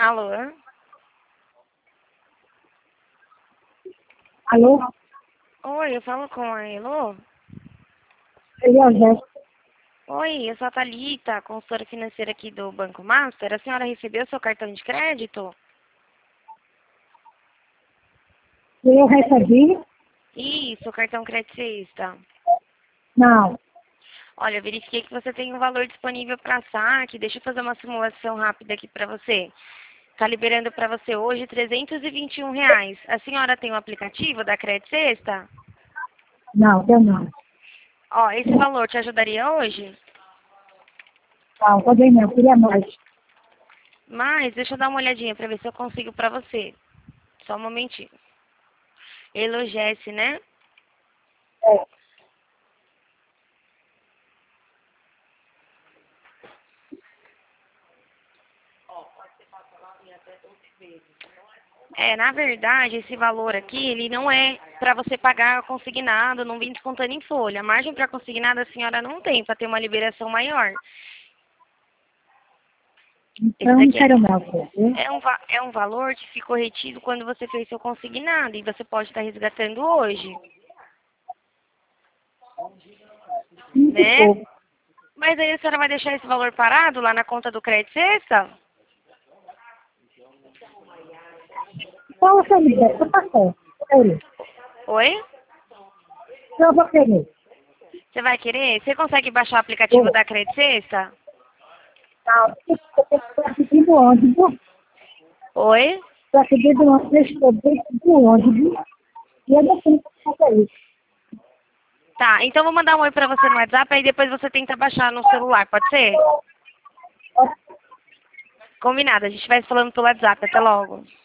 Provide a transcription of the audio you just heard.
Alô? Alô? Oi, eu falo com a Elô? Eliosé. Oi, eu sou a Thalita, consultora financeira aqui do Banco Master. A senhora recebeu seu cartão de crédito? Eu recebi? Isso, o cartão crédito. Não. Olha, eu verifiquei que você tem um valor disponível para saque. Deixa eu fazer uma simulação rápida aqui para você. Está liberando para você hoje R$ 321. A senhora tem o aplicativo da Crédito Sexta? Não, eu não. Ó, esse valor te ajudaria hoje? Não, também não. Queria mais. Mas deixa eu dar uma olhadinha para ver se eu consigo para você. Só um momentinho. Elogesse, né? É. Na verdade, esse valor aqui, ele não é para você pagar consignado, não vem descontando em folha. A margem para consignado a senhora não tem para ter uma liberação maior. Esse Então, não daqui quero não, viu? é um valor que ficou retido quando você fez seu consignado e você pode estar resgatando hoje, Muito né? pouco. Mas aí a senhora vai deixar esse valor parado lá na conta do Crédito Sexta? Então, você me der, eu passei. Sério. Oi? Eu vou querer. Você vai querer? Você consegue baixar o aplicativo Vou. da Crédito Sexta? Não, eu estou pedindo ônibus. Oi? Estou pedindo ônibus. Estou pedindo ônibus. E eu não tenho como fazer isso. Tá, então vou mandar um oi pra você no WhatsApp, aí depois você tenta baixar no celular, pode ser? Combinado, a gente vai se falando pelo WhatsApp. Até logo.